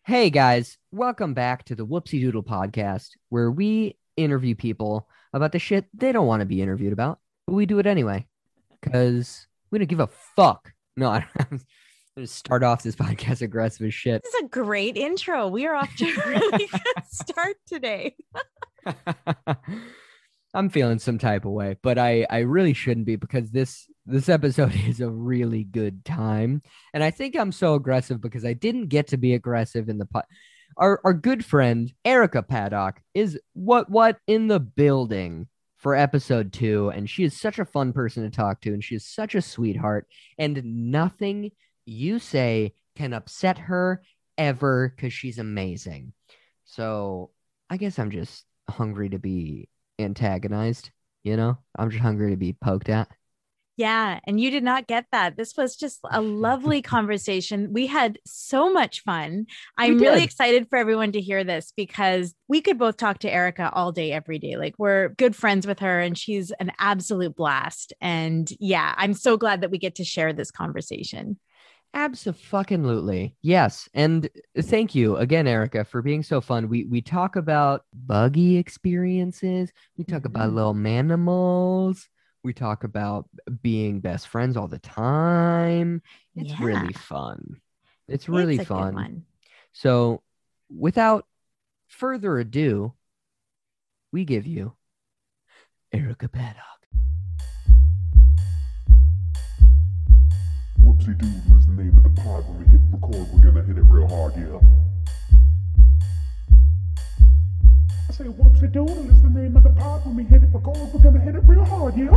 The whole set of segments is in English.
Hey guys, welcome back to the Whoopsie Doodle podcast, where we interview people about the shit they don't want to be interviewed about, but we do it anyway because we don't give a fuck. No, I don't have to start off this podcast aggressive as shit. This is a great intro. We are off to a really good start today. I'm feeling some type of way, but I really shouldn't be because this episode is a really good time. And I think I'm so aggressive because I didn't get to be aggressive in the our good friend Erica Paddock is what in the building for episode 2, and she is such a fun person to talk to, and she is such a sweetheart, and nothing you say can upset her ever because she's amazing. So I guess I'm just hungry to be antagonized, I'm just hungry to be poked at. Yeah, and you did not get that. This was just a lovely conversation. We had so much fun. I'm really excited for everyone to hear this because we could both talk to Erica all day, every day. Like, we're good friends with her and she's an absolute blast. And yeah, I'm so glad that we get to share this conversation. Abso-fucking-lutely. Yes. And thank you again, Erica, for being so fun. We talk about buggy experiences. We talk about little manimals. We talk about being best friends all the time. It's really fun. It's really fun. Good one. So without further ado, we give you Erica Paddock. Whoopsie Doodle is the name of the pod. When we hit record, we're gonna hit it real hard, yeah. I say Whoopsie Doodle is the name of the pod. When we hit it record, we're gonna hit it real hard, yeah.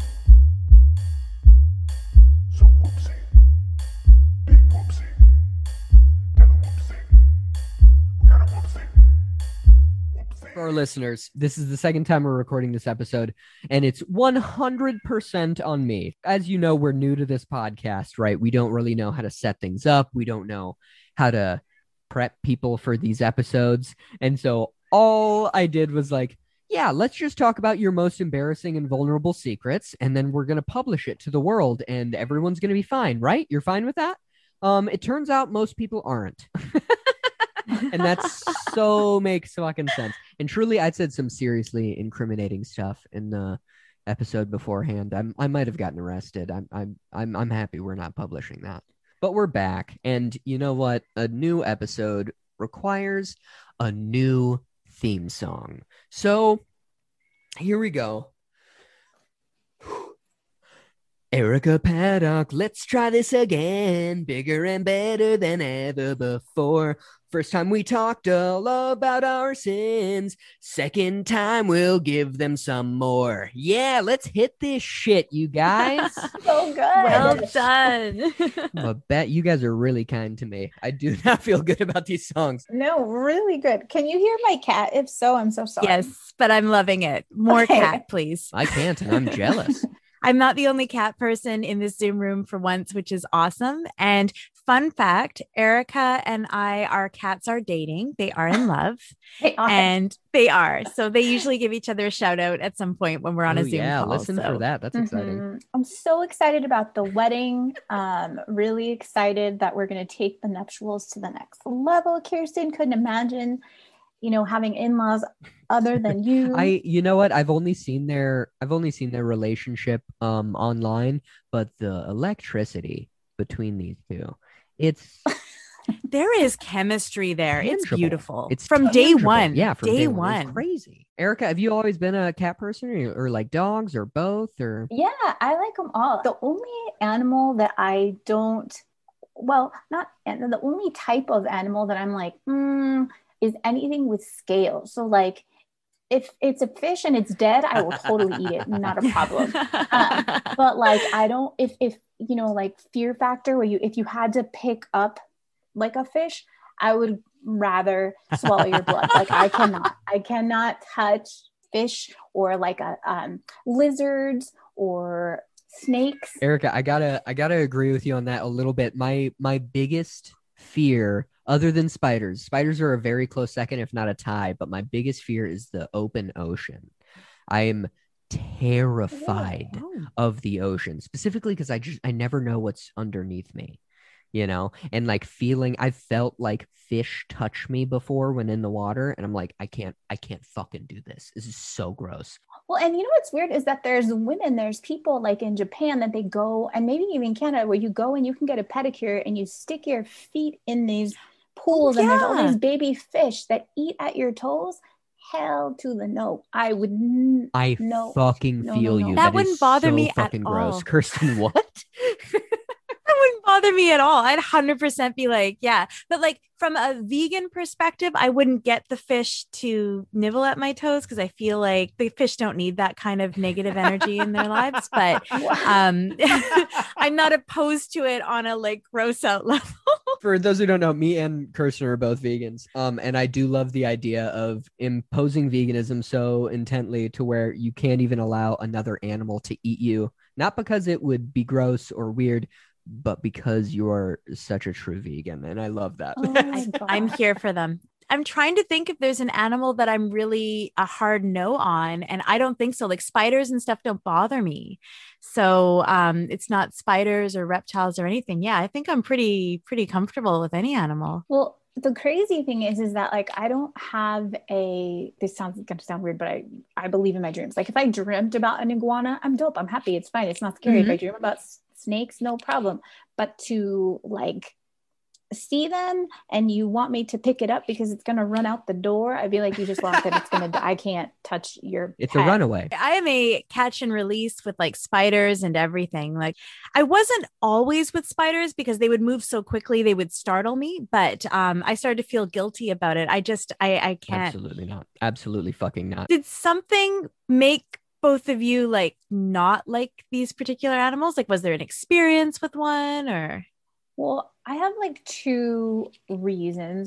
So whoopsie. Big whoopsie. Tell a whoopsie. We got a whoopsie. For our listeners, this is the second time we're recording this episode, and it's 100% on me. As you know, we're new to this podcast, right? We don't really know how to set things up. We don't know how to prep people for these episodes. And so all I did was like, yeah, let's just talk about your most embarrassing and vulnerable secrets, and then we're going to publish it to the world, and everyone's going to be fine, right? You're fine with that? It turns out most people aren't. And that's so makes fucking sense. And truly, I'd said some seriously incriminating stuff in the episode beforehand. I might have gotten arrested. I'm happy we're not publishing that. But we're back, and you know what? A new episode requires a new theme song. So here we go. Erica Paddock, let's try this again. Bigger and better than ever before. First time we talked all about our sins. Second time we'll give them some more. Yeah, let's hit this shit, you guys. So good. Well done. I bet you guys are really kind to me. I do not feel good about these songs. No, really good. Can you hear my cat? If so, I'm so sorry. Yes, but I'm loving it. More cat, please. I can't, and I'm jealous. I'm not the only cat person in this Zoom room for once, which is awesome. And fun fact, Erica and our cats are dating. They are in love. They are. And they are. So they usually give each other a shout out at some point when we're on a Zoom call. Listen for that. That's exciting. I'm so excited about the wedding. Really excited that we're going to take the nuptials to the next level. Kirsten, couldn't imagine, having in-laws other than you. You know what? I've only seen their relationship online, but the electricity between these two, it's there is chemistry there. tangible. It's beautiful. It's from tangible. day one. Yeah, from day one. It's crazy. Erica, have you always been a cat person or like dogs or both or? Yeah, I like them all. The only animal that I don't, the only type of animal that I'm like, is anything with scales. So like if it's a fish and it's dead, I will totally eat it. Not a problem. But like, I don't, if like Fear Factor, where if you had to pick up like a fish, I would rather swallow your blood. Like I cannot touch fish or like lizards or snakes. Erica, I gotta agree with you on that a little bit. My biggest fear, other than spiders are a very close second, if not a tie, but my biggest fear is the open ocean. I am terrified of the ocean, specifically because I never know what's underneath me. you know, and like I felt like fish touch me before when in the water, and I'm like, I can't fucking do this. This is so gross. Well, and you know what's weird is that there's people like in Japan that they go, and maybe even Canada, where you go and you can get a pedicure and you stick your feet in these pools, and there's all these baby fish that eat at your toes. Hell to the no. I would feel you. That wouldn't bother me fucking at gross. all. Kirsten, what? That wouldn't bother me at all. I'd 100% be like, yeah. But like from a vegan perspective, I wouldn't get the fish to nibble at my toes because I feel like the fish don't need that kind of negative energy in their lives. But I'm not opposed to it on a like gross out level. For those who don't know, me and Kirsten are both vegans. And I do love the idea of imposing veganism so intently to where you can't even allow another animal to eat you. Not because it would be gross or weird, but because you're such a true vegan. And I love that. Oh I'm here for them. I'm trying to think if there's an animal that I'm really a hard no on. And I don't think so. Like spiders and stuff don't bother me. So it's not spiders or reptiles or anything. Yeah, I think I'm pretty comfortable with any animal. Well, the crazy thing is that like I don't have this sounds going to sound weird, but I believe in my dreams. Like if I dreamt about an iguana, I'm dope. I'm happy. It's fine. It's not scary. If I dream about snakes, no problem. But to like see them and you want me to pick it up because it's going to run out the door, I'd be like, you just lost it. It's going to, I can't touch your It's pet. a runaway. I am a catch and release with like spiders and everything. Like I wasn't always with spiders because they would move so quickly, they would startle me. But I started to feel guilty about it. I can't. Absolutely not. Absolutely fucking not. Did something make both of you like not like these particular animals? Like was there an experience with one or? Well, I have like two reasons.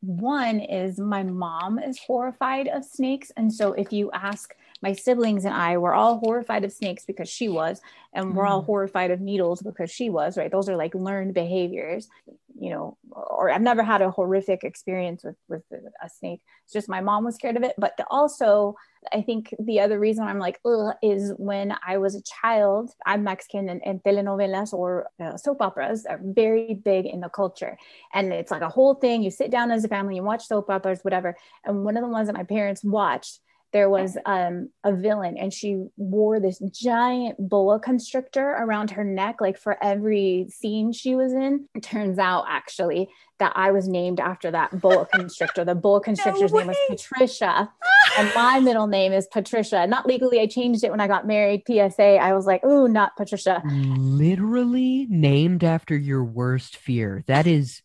One is my mom is horrified of snakes. And so if you ask my siblings and I, we're all horrified of snakes because she was, and we're all horrified of needles because she was, right? Those are like learned behaviors, you know, or I've never had a horrific experience with a snake. It's just my mom was scared of it. But also, I think the other reason I'm like, ugh, is when I was a child, I'm Mexican, and telenovelas or soap operas are very big in the culture. And it's like a whole thing. You sit down as a family, you watch soap operas, whatever. And one of the ones that my parents watched, there was a villain, and she wore this giant boa constrictor around her neck, like for every scene she was in. It turns out actually that I was named after that boa constrictor. The boa constrictor's name was Patricia, and my middle name is Patricia. Not legally, I changed it when I got married. PSA, I was like, ooh, not Patricia. Literally named after your worst fear. That is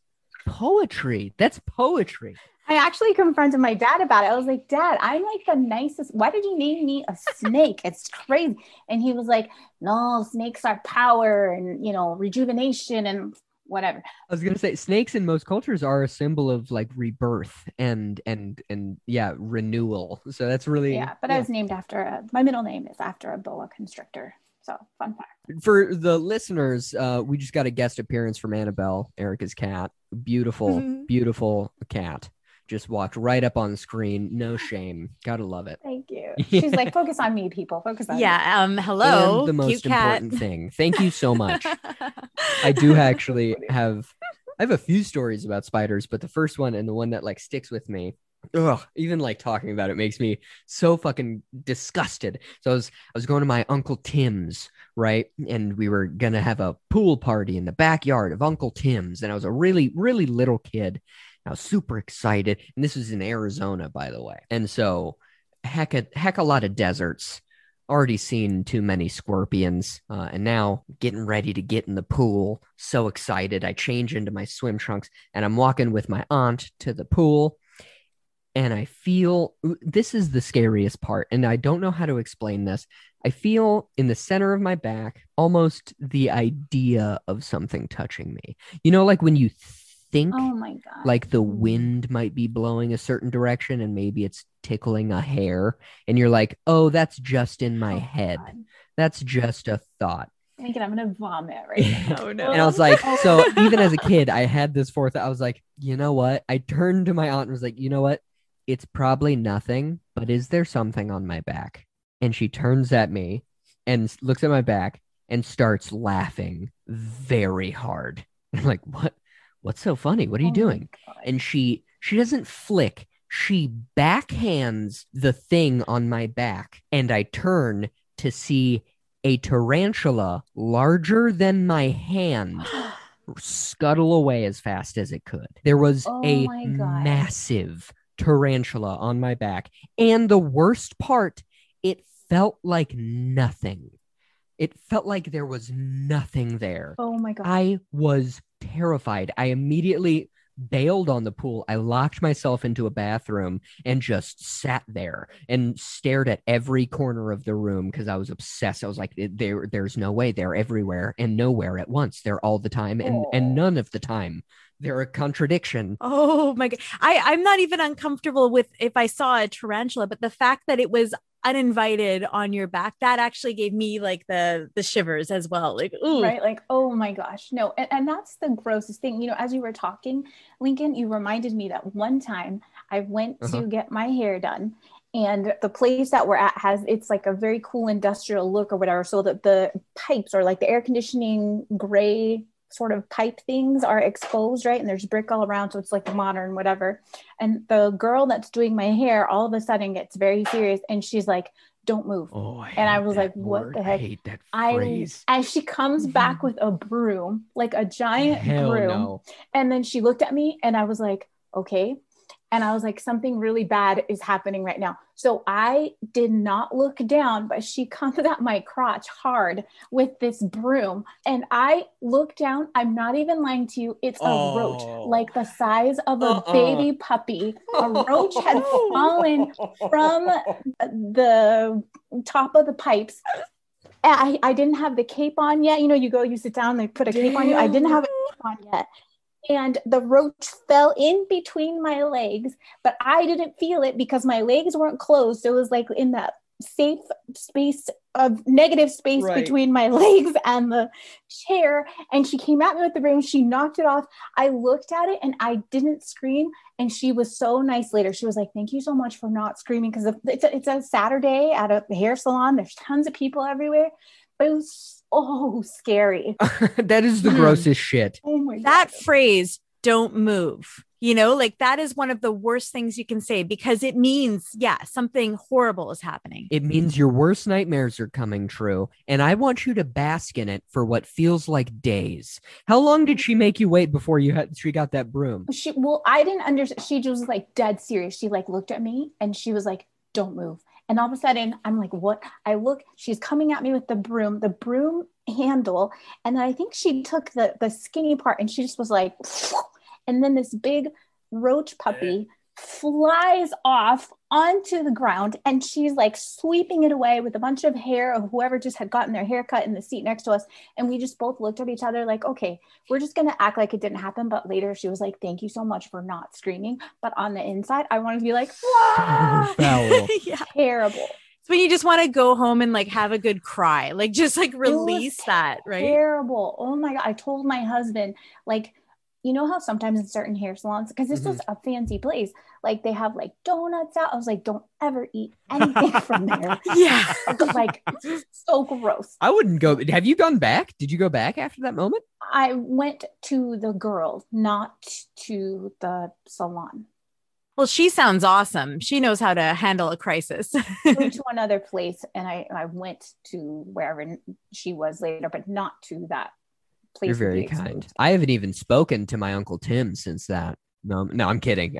poetry. That's poetry. I actually confronted my dad about it. I was like, Dad, I'm like the nicest. Why did you name me a snake? It's crazy. And he was like, no, snakes are power and, you know, rejuvenation and whatever. I was going to say snakes in most cultures are a symbol of like rebirth and yeah, renewal. So that's really. Yeah. But I was named after my middle name is after a boa constrictor. So fun fact. For the listeners, we just got a guest appearance from Annabelle, Erica's cat. Beautiful, beautiful cat. Just walked right up on the screen. No shame. Gotta love it. Thank you. She's like, focus on me, people. Focus on me. Hello. And the most cute cat. important thing. Thank you so much. I do actually I have a few stories about spiders, but the first one and the one that like sticks with me. Ugh, even like talking about it makes me so fucking disgusted. So I was going to my Uncle Tim's, right? And we were gonna have a pool party in the backyard of Uncle Tim's. And I was a really, really little kid. I was super excited. And this was in Arizona, by the way. And so heck a lot of deserts. Already seen too many scorpions. And now getting ready to get in the pool. So excited. I change into my swim trunks and I'm walking with my aunt to the pool. And I feel, this is the scariest part. And I don't know how to explain this. I feel in the center of my back, almost the idea of something touching me. You know, like when you think oh my God, like the wind might be blowing a certain direction and maybe it's tickling a hair and you're like, oh, that's just in my head. God. That's just a thought. I'm gonna vomit right now. Oh no. And I was like, so even as a kid, I had this forethought. I was like, you know what? I turned to my aunt and was like, you know what? It's probably nothing, but is there something on my back? And she turns at me and looks at my back and starts laughing very hard. I'm like, what? What's so funny? What are you Oh my doing? God. And she doesn't flick. She backhands the thing on my back, and I turn to see a tarantula larger than my hand scuttle away as fast as it could. There was Oh a my God. massive tarantula on my back. And the worst part, it felt like nothing. It felt like there was nothing there. Oh my God. I was terrified. I immediately bailed on the pool. I locked myself into a bathroom and just sat there and stared at every corner of the room because I was obsessed. I was like, there's no way. They're everywhere and nowhere at once. They're all the time and none of the time. They're a contradiction. Oh my God. I'm not even uncomfortable with if I saw a tarantula, but the fact that it was uninvited on your back, that actually gave me like the shivers as well. Like, ooh. Right? Like, oh my gosh. No. And that's the grossest thing. You know, as you were talking, Lincoln, you reminded me that one time I went to get my hair done. And the place that we're at it's like a very cool industrial look or whatever. So that the pipes or like the air conditioning gray sort of pipe things are exposed, right? And there's brick all around. So it's like modern, whatever. And the girl that's doing my hair all of a sudden gets very serious. And she's like, don't move. Oh, and I was like, what the heck? I hate that phrase. And she comes back with a broom, like a giant broom. No. And then she looked at me and I was like, okay. And I was like, something really bad is happening right now. So I did not look down, but she comes at my crotch hard with this broom. And I looked down. I'm not even lying to you. It's a roach, like the size of a baby puppy. A roach had fallen from the top of the pipes. I didn't have the cape on yet. You know, you sit down, they put a cape on you. I didn't have a cape on yet. And the roach fell in between my legs, but I didn't feel it because my legs weren't closed. So it was like in that safe space of negative space between my legs and the chair. And she came at me with the broom. She knocked it off. I looked at it and I didn't scream. And she was so nice later. She was like, thank you so much for not screaming. Because it's a Saturday at a hair salon. There's tons of people everywhere. But it was scary. That is the grossest shit. Oh my God. That phrase, don't move, you know, like that is one of the worst things you can say because it means, something horrible is happening. It means your worst nightmares are coming true. And I want you to bask in it for what feels like days. How long did she make you wait before she got that broom? I didn't understand. She just was like dead serious. She like looked at me and she was like, don't move. And all of a sudden, I'm like, what? I look, she's coming at me with the broom handle. And then I think she took the skinny part and she just was like, and then this big roach puppy flies off onto the ground and she's like sweeping it away with a bunch of hair of whoever just had gotten their hair cut in the seat next to us. And we just both looked at each other like, okay, we're just going to act like it didn't happen. But later she was like, thank you so much for not screaming. But on the inside, I wanted to be like, So foul. Terrible. It's when you just want to go home and like have a good cry, like just like release that, right? Terrible. Oh my God. I told my husband, like, you know how sometimes in certain hair salons, because this was a fancy place, like they have like donuts out. I was like, don't ever eat anything from there. Yeah. Like so gross. I wouldn't go. Have you gone back? Did you go back after that moment? I went to the girl, not to the salon. Well, she sounds awesome. She knows how to handle a crisis. I went to another place and I went to wherever she was later, but not to that place. You're very kind. I haven't even spoken to my Uncle Tim since that. No, I'm kidding.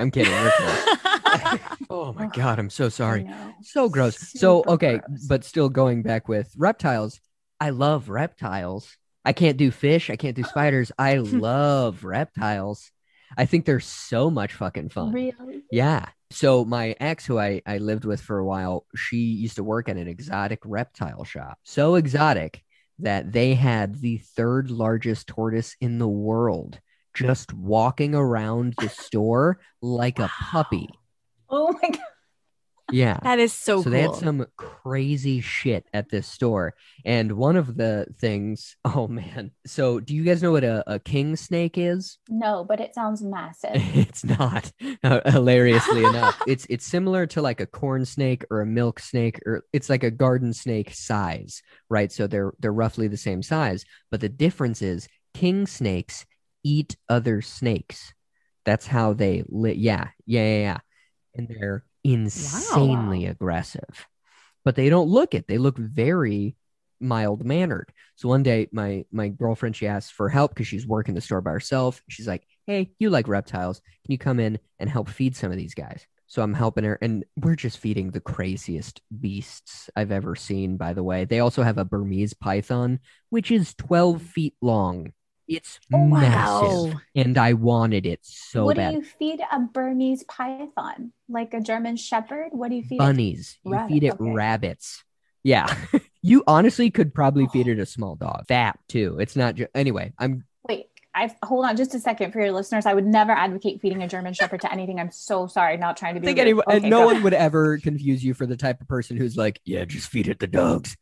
Oh my God, I'm so sorry. So gross. So, okay, gross. but still going back with reptiles. I love reptiles. I can't do fish. I can't do spiders. I love reptiles. I think they're so much fucking fun. Really? Yeah. So my ex, who I lived with for a while, she used to work at an exotic reptile shop. So exotic that they had the third largest tortoise in the world just walking around the store like a puppy. Oh my God. Yeah. That is so cool. So they had some crazy shit at this store. And one of the things, oh man. So do you guys know what a king snake is? No, but it sounds massive. It's not, hilariously enough. It's similar to like a corn snake or a milk snake, or it's like a garden snake size, right? So they're roughly the same size. But the difference is king snakes eat other snakes. That's how they live. Yeah. And they're insanely aggressive, but they don't look it. They look very mild mannered. So one day, my girlfriend, she asked for help because she's working the store by herself. She's like, "Hey, you like reptiles? Can you come in and help feed some of these guys?" So I'm helping her, and we're just feeding the craziest beasts I've ever seen, by the way. They also have a Burmese python, which is 12 feet long. It's massive, and I wanted it so what bad. do you feed a Burmese python? Like a German shepherd? What do you feed Bunnies. You feed it rabbits. Yeah. You honestly could probably feed it a small dog. That too. It's not just anyway. Wait, hold on just a second for your listeners. I would never advocate feeding a German shepherd to anything. I'm so sorry, not trying to be. No one would ever confuse you for the type of person who's like, yeah, just feed it the dogs.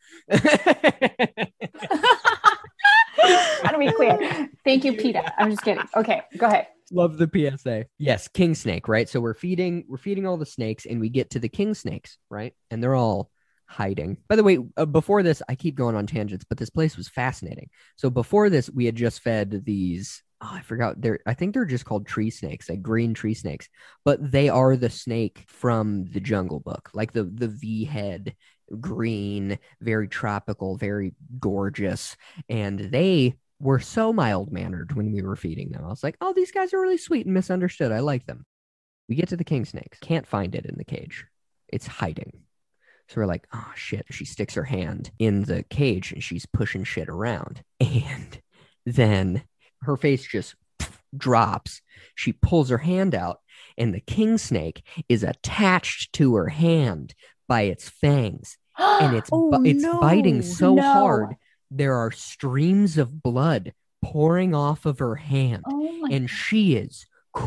How to be clear. Thank you, PETA. I'm just kidding. Okay, go ahead. Love the PSA. Yes, king snake, right? So we're feeding all the snakes, and we get to the king snakes, right? And they're all hiding. By the way, before this, I keep going on tangents, but this place was fascinating. So before this, we had just fed these. Oh, I forgot. I think they're just called tree snakes, like green tree snakes, but they are the snake from the Jungle Book, like the V head, green, very tropical, very gorgeous, and they were so mild mannered when we were feeding them. I was like, oh, these guys are really sweet and misunderstood. I like them. We get to the king snakes, can't find it in the cage. It's hiding. So we're like, oh shit. She sticks her hand in the cage and she's pushing shit around. And then her face just drops. She pulls her hand out, and the king snake is attached to her hand by its fangs. And it's biting so hard. There are streams of blood pouring off of her hand. And she is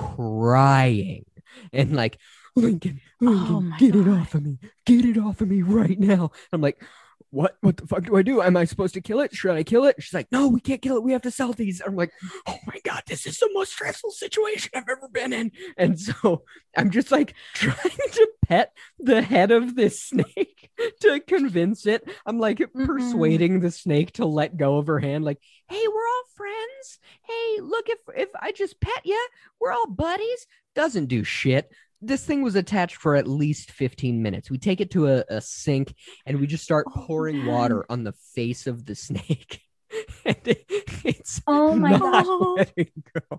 crying. And like, Lincoln, get it off of me. Get it off of me right now. I'm like, what the fuck do I do? Am I supposed to kill it? Should I kill it? She's like, no, we can't kill it. We have to sell these. I'm like, oh my God, this is the most stressful situation I've ever been in. And so I'm just like trying to pet the head of this snake to convince it. I'm like persuading the snake to let go of her hand. Like, hey, we're all friends. Hey, look, if I just pet you, we're all buddies. Doesn't do shit. This thing was attached for at least 15 minutes. We take it to a sink and we just start pouring water on the face of the snake. And it's not letting go.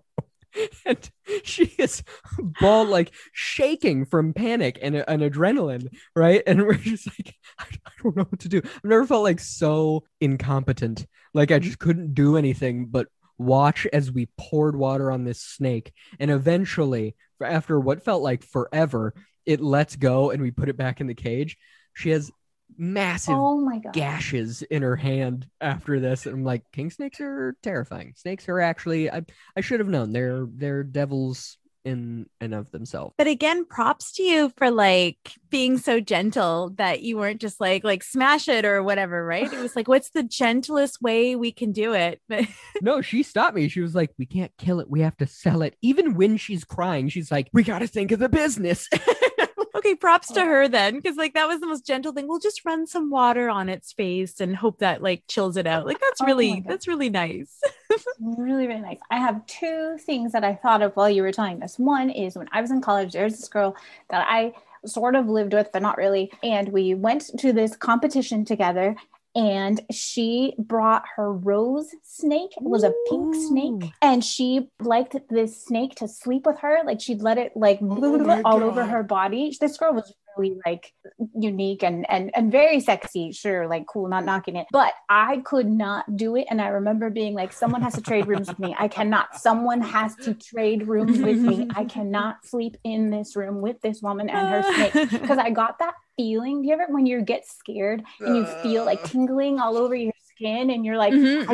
And she is like shaking from panic and adrenaline, right? And we're just like, I don't know what to do. I've never felt like so incompetent. Like I just couldn't do anything but watch as we poured water on this snake. And eventually, after what felt like forever, it lets go and we put it back in the cage. She has massive gashes in her hand after this. And I'm like, king snakes are terrifying. Snakes are actually, I should have known, they're devils in and of themselves. But again, props to you for like being so gentle that you weren't just like smash it or whatever, right? It was like, what's the gentlest way we can do it? But no, she stopped me. She was like, we can't kill it. We have to sell it. Even when she's crying, she's like, we got to think of the business. Okay, props to her then, because like that was the most gentle thing. We'll just run some water on its face and hope that like chills it out. Like that's really nice. Really, really nice. I have two things that I thought of while you were telling this. One is when I was in college, there's this girl that I sort of lived with, but not really. And we went to this competition together. And she brought her rose snake. It was a pink snake. And she liked this snake to sleep with her. Like she'd let it like all over her body. This girl was really like unique and very sexy. Sure, like cool, not knocking it. But I could not do it. And I remember being like, someone has to trade rooms with me. I cannot. Someone has to trade rooms with me. I cannot sleep in this room with this woman and her snake. Because I got that feeling. Do you ever, when you get scared and you feel like tingling all over your skin and you're like,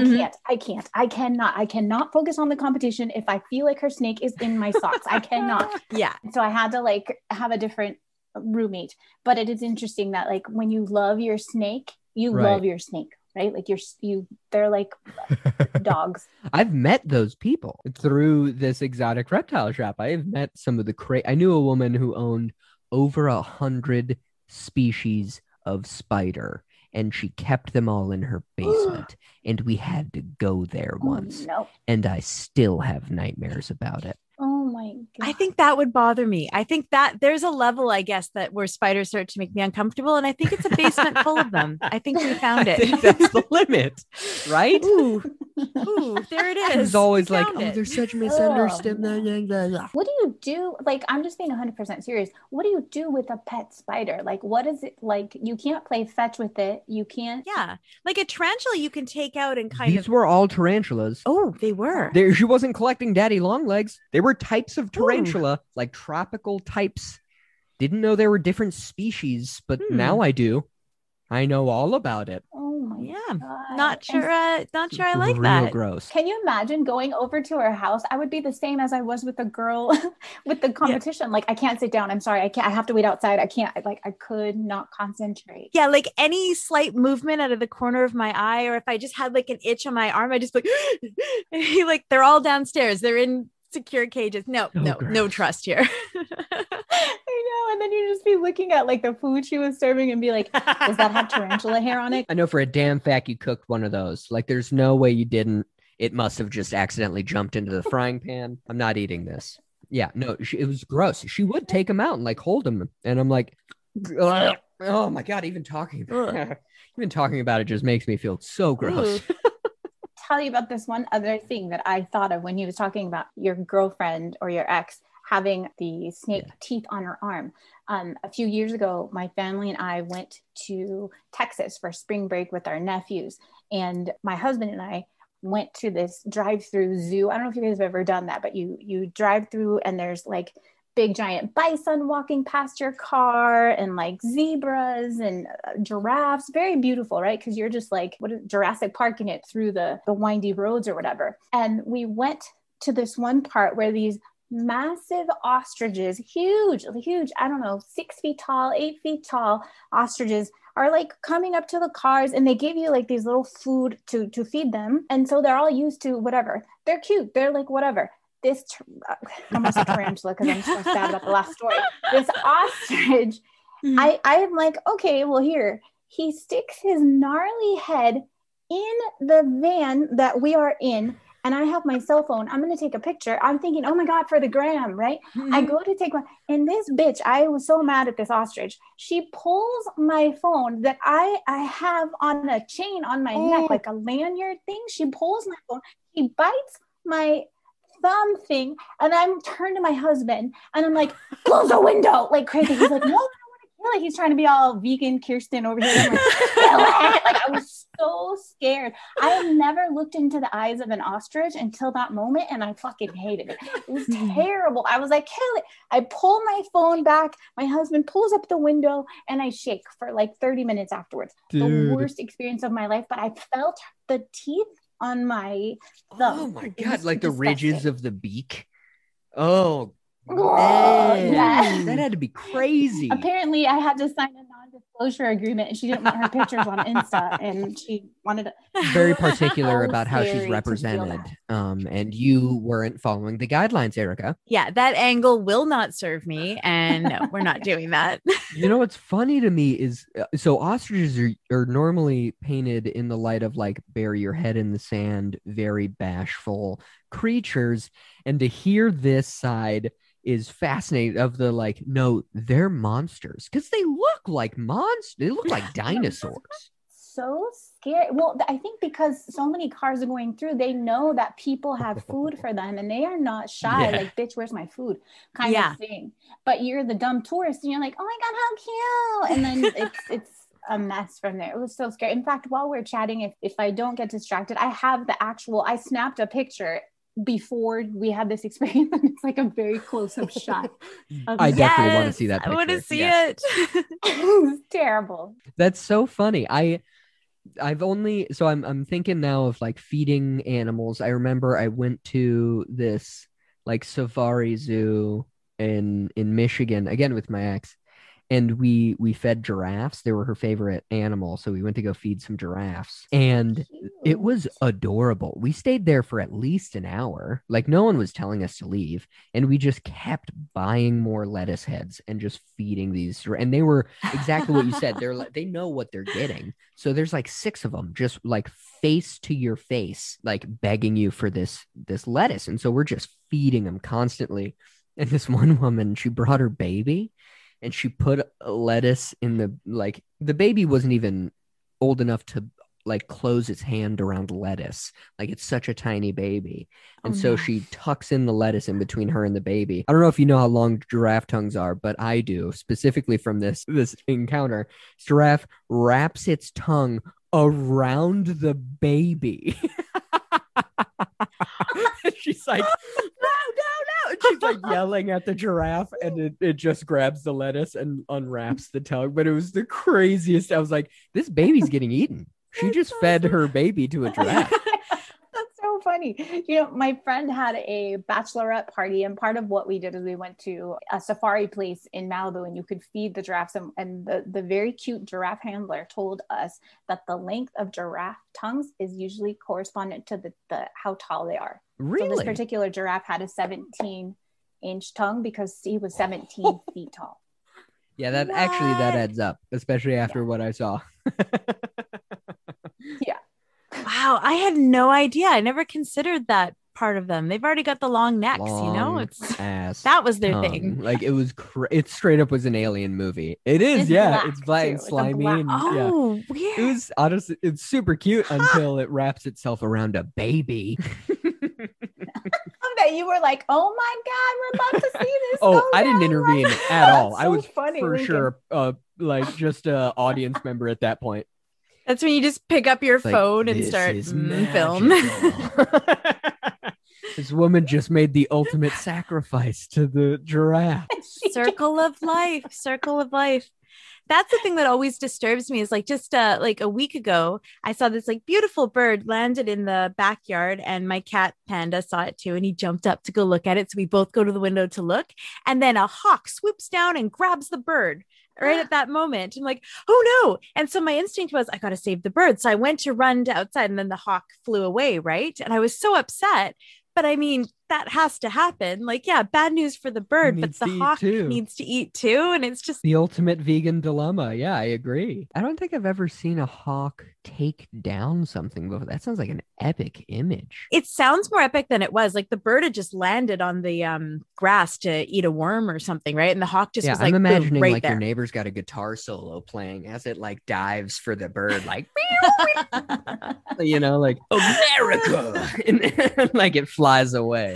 I cannot focus on the competition if I feel like her snake is in my socks. I cannot. Yeah. So I had to like have a different roommate. But it is interesting that like when you love your snake, you love your snake, right? Like they're like dogs. I've met those people through this exotic reptile shop. I've met some of the I knew a woman who owned over 100 species of spider, and she kept them all in her basement. And we had to go there once. No. And I still have nightmares about it. Oh my God. I think that would bother me. I think that there's a level, I guess, that where spiders start to make me uncomfortable. And I think it's a basement full of them. I think we found I it. think that's the limit, right? Ooh, there it is. It's always We like, found oh, it. there's such misunderstanding. What do you do? Like, I'm just being 100% serious. What do you do with a pet spider? Like, what is it like? You can't play fetch with it. You can't. Yeah. Like a tarantula you can take out and These were all tarantulas. Oh, they were. She wasn't collecting daddy long legs. They were types of tarantula, like tropical types. Didn't know there were different species, but now I do. I know all about it. Oh my Yeah. God. Not sure I like Real that. gross. Can you imagine going over to her house? I would be the same as I was with the girl with the competition. Like, I can't sit down. I'm sorry. I have to wait outside. I can't. I could not concentrate. Yeah, like any slight movement out of the corner of my eye, or if I just had like an itch on my arm, I just like they're all downstairs. They're in secure cages. No trust here. I know. And then you just be looking at like the food she was serving and be like, does that have tarantula hair on it? I know for a damn fact you cooked one of those. Like, there's no way you didn't. It must have just accidentally jumped into the frying pan. I'm not eating this. Yeah, no, it was gross. She would take them out and like hold them. And I'm like, ugh. Oh my God, even talking about it just makes me feel so gross. Tell you about this one other thing that I thought of when he was talking about your girlfriend or your ex having the snake teeth on her arm. A few years ago, my family and I went to Texas for spring break with our nephews. And my husband and I went to this drive-through zoo. I don't know if you guys have ever done that, but you drive through and there's like big giant bison walking past your car and like zebras and giraffes. Very beautiful, right? Because you're just like Jurassic Parking it through the windy roads or whatever. And we went to this one part where these massive ostriches, huge, I don't know, 6 feet tall, 8 feet tall ostriches are like coming up to the cars, and they give you like these little food to feed them. And so they're all used to whatever. They're cute. They're like whatever. This almost a tarantula because I'm so sad about the last story. This ostrich, I am like, okay, well, here he sticks his gnarly head in the van that we are in, and I have my cell phone. I'm going to take a picture. I'm thinking, oh my God, for the gram, right? I go to take one, and this bitch, I was so mad at this ostrich. She pulls my phone that I have on a chain on my neck, like a lanyard thing. She pulls my phone. He bites my thumb thing, and I'm turned to my husband and I'm like, close the window, like crazy. He's like, no, I don't want to kill it. He's trying to be all vegan Kirsten over here. I'm like, kill it. Like, I was so scared. I have never looked into the eyes of an ostrich until that moment, and I fucking hated it. It was terrible. I was like, kill it. I pull my phone back. My husband pulls up the window, and I shake for like 30 minutes afterwards. The worst experience of my life, but I felt the teeth on my thumb. Oh my God, like the ridges of the beak. Oh, man. Yes. That had to be crazy. Apparently, I had to sign a non-disclosure agreement, and she didn't want her pictures on Insta, and she wanted to. Very particular Oh, about how she's scary to feel represented. that. And you weren't following the guidelines, Erica. Yeah, that angle will not serve me. And no, we're not doing that. You know what's funny to me is so ostriches are normally painted in the light of like bury your head in the sand, very bashful creatures. And to hear this side is fascinating of the like, no, they're monsters because they look like monsters. They look like dinosaurs. So scary. Well, I think because so many cars are going through, they know that people have food for them, and they are not shy. Yeah. Like, bitch, where's my food? Kind of thing. But you're the dumb tourist, and you're like, oh my God, how cute. And then it's a mess from there. It was so scary. In fact, while we're chatting, if I don't get distracted, I have I snapped a picture before we had this experience, and it's like a very close-up shot. I definitely want to see that I picture. want to see Yes. it. It was terrible. That's so funny. I'm thinking now of like feeding animals. I remember I went to this like safari zoo in Michigan again with my ex, and we fed giraffes. They were her favorite animal, so we went to go feed some giraffes, and it was adorable. We stayed there for at least an hour. Like, no one was telling us to leave, and we just kept buying more lettuce heads and just feeding these. And they were exactly what you said. They know what they're getting. So there's like 6 of them, just like face to your face, like begging you for this lettuce. And so we're just feeding them constantly. And this one woman, she brought her baby, and she put a lettuce in the baby wasn't even old enough to like close its hand around lettuce. Like, it's such a tiny baby. And so she tucks in the lettuce in between her and the baby. I don't know if you know how long giraffe tongues are, but I do, specifically from this encounter. Giraffe wraps its tongue around the baby. She's like, no. And she's like yelling at the giraffe, and it just grabs the lettuce and unwraps the tongue. But it was the craziest. I was like, this baby's getting eaten. She just fed her baby to a giraffe. That's so funny. You know, my friend had a bachelorette party, and part of what we did is we went to a safari place in Malibu, and you could feed the giraffes. And the very cute giraffe handler told us that the length of giraffe tongues is usually correspondent to the how tall they are. Really? So this particular giraffe had a 17-inch tongue because he was 17 feet tall. Yeah, that adds up, especially after what I saw. Yeah. Wow, I had no idea. I never considered that part of them. They've already got the long necks, that was their thing. Like, it was it straight up was an alien movie. It is, it's black and slimy. And, weird. It was honestly, it's super cute until it wraps itself around a baby. That you were like, oh my God, we're about to see this. I didn't intervene at all. I was funny, for Lincoln. Sure like just an audience member at that point. That's when you just pick up your phone and start film. This woman just made the ultimate sacrifice to the giraffe. Circle of life. That's the thing that always disturbs me is like just like a week ago, I saw this like beautiful bird landed in the backyard, and my cat Panda saw it too. And he jumped up to go look at it. So we both go to the window to look. And then a hawk swoops down and grabs the bird right at that moment. I'm like, oh no. And so my instinct was, I got to save the bird. So I went to run outside, and then the hawk flew away. Right. And I was so upset. But I mean, that has to happen. Like, yeah, bad news for the bird, but the hawk needs to eat too. And it's just the ultimate vegan dilemma. Yeah, I agree. I don't think I've ever seen a hawk take down something before. That sounds like an epic image. It sounds more epic than it was. Like the bird had just landed on the grass to eat a worm or something, right? And the hawk just was like, I'm imagining right like there. Your neighbor's got a guitar solo playing as it like dives for the bird, like you know, like America, and like it flies away.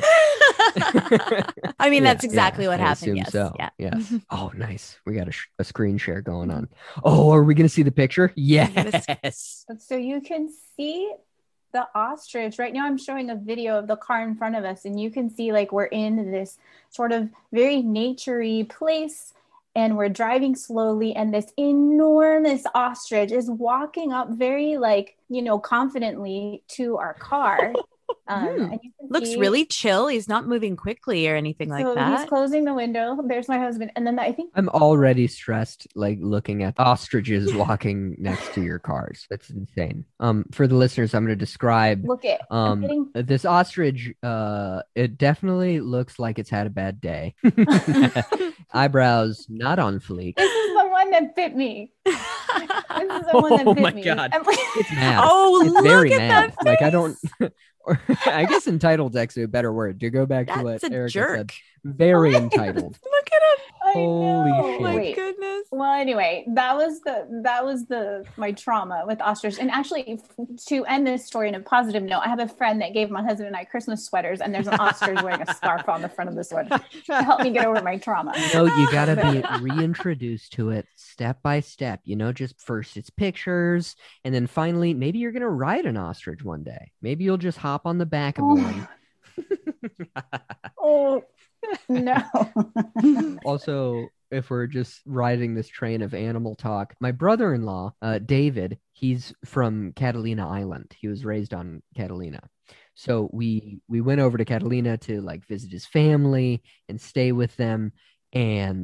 I mean, that's exactly what happened. Yes. So. Yeah. Oh, nice. We got a screen share going on. Oh, are we going to see the picture? Yes. So you can see the ostrich. Right now I'm showing a video of the car in front of us, and you can see like we're in this sort of very naturey place, and we're driving slowly, and this enormous ostrich is walking up very like, confidently to our car. And you can looks really chill. He's not moving quickly or anything like that. He's closing the window. There's my husband. And then I think I'm already stressed, like looking at ostriches walking next to your cars. That's insane. For the listeners, I'm going to describe this ostrich. It definitely looks like it's had a bad day. Eyebrows not on fleek. This is the one that bit me. This is the one that bit me. Oh my God. Like, it's mad. Oh, it's look very at mad. that face. Like I don't. I guess entitled's actually a better word. To go back to what Erica said, very entitled. Look at him. Holy shit! Oh my goodness. Well, anyway, that was my trauma with ostrich. And actually, to end this story in a positive note, I have a friend that gave my husband and I Christmas sweaters, and there's an ostrich wearing a scarf on the front of the sweater to help me get over my trauma. You gotta be reintroduced to it step by step. Just first it's pictures, and then finally maybe you're gonna ride an ostrich one day. Maybe you'll just hop on the back of one. Oh no. Also, if we're just riding this train of animal talk, my brother-in-law, David, he's from Catalina Island. He was raised on Catalina. So we went over to Catalina to like visit his family and stay with them. And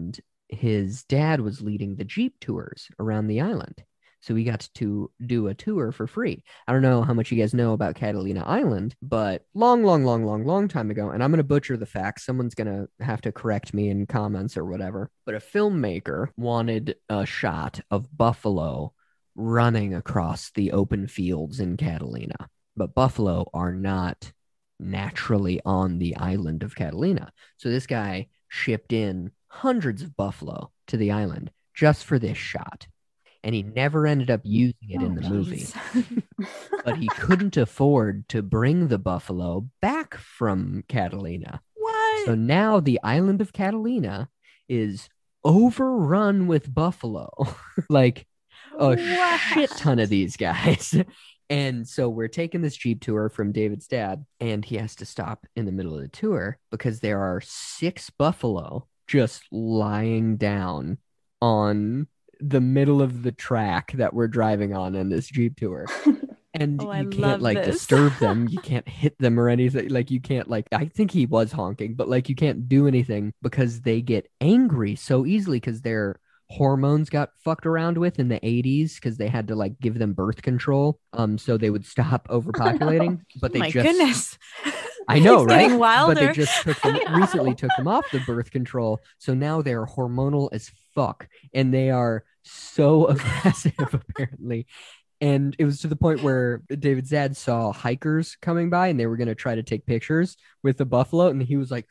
his dad was leading the Jeep tours around the island. So we got to do a tour for free. I don't know how much you guys know about Catalina Island, but long time ago, and I'm going to butcher the facts. Someone's going to have to correct me in comments or whatever. But a filmmaker wanted a shot of buffalo running across the open fields in Catalina. But buffalo are not naturally on the island of Catalina. So this guy shipped in hundreds of buffalo to the island just for this shot. And he never ended up using it in the movie. But he couldn't afford to bring the buffalo back from Catalina. What? So now the island of Catalina is overrun with buffalo. Like a shit ton of these guys. And so we're taking this Jeep tour from David's dad, and he has to stop in the middle of the tour because there are 6 buffalo just lying down on the middle of the track that we're driving on in this Jeep tour. And you can't like disturb them. You can't hit them or anything. Like you can't like, I think he was honking, but like you can't do anything because they get angry so easily because their hormones got fucked around with in the 80s because they had to like give them birth control. So they would stop overpopulating, but they goodness. I know, It's right? getting wilder. But they just recently took them off the birth control. So now they're hormonal as fuck. And they are so aggressive, apparently. And it was to the point where David's dad saw hikers coming by and they were going to try to take pictures with the buffalo. And he was like,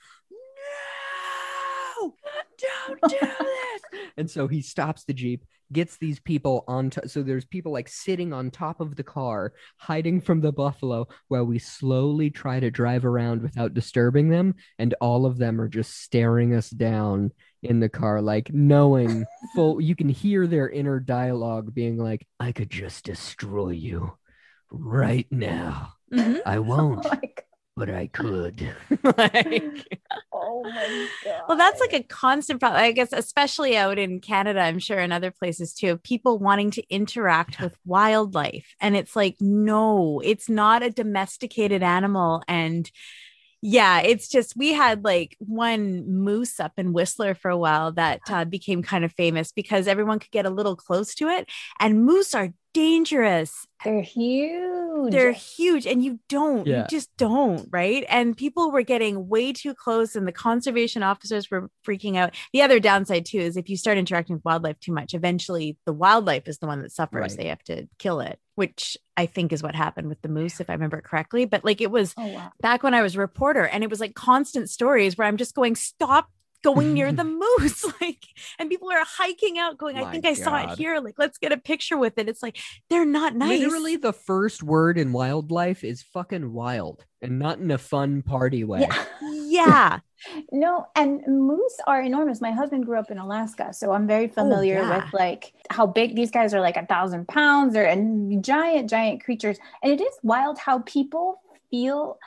no, don't do this. And so he stops the Jeep, gets these people on. So there's people like sitting on top of the car, hiding from the buffalo while we slowly try to drive around without disturbing them. And all of them are just staring us down in the car, like knowing full, you can hear their inner dialogue being like, I could just destroy you right now. I won't, but I could. Like, oh my God. Well, that's like a constant problem, I guess, especially out in Canada, I'm sure, and other places too, of people wanting to interact with wildlife. And it's like, no, it's not a domesticated animal. And yeah, it's just, we had like one moose up in Whistler for a while that became kind of famous because everyone could get a little close to it. And moose are dangerous. They're huge. They're huge. And you just don't, right? And people were getting way too close and the conservation officers were freaking out. The other downside too is if you start interacting with wildlife too much, eventually the wildlife is the one that suffers. Right. They have to kill it, which I think is what happened with the moose, if I remember it correctly. But like it was back when I was a reporter and it was like constant stories where I'm just going, stop going near the moose, like, and people are hiking out going, I think I saw it here, like, let's get a picture with it. It's like, they're not nice. Literally the first word in wildlife is fucking wild, and not in a fun party way. Yeah. No, and moose are enormous. My husband grew up in Alaska, so I'm very familiar with like how big these guys are, like 1,000 pounds. They're giant creatures. And it is wild how people feel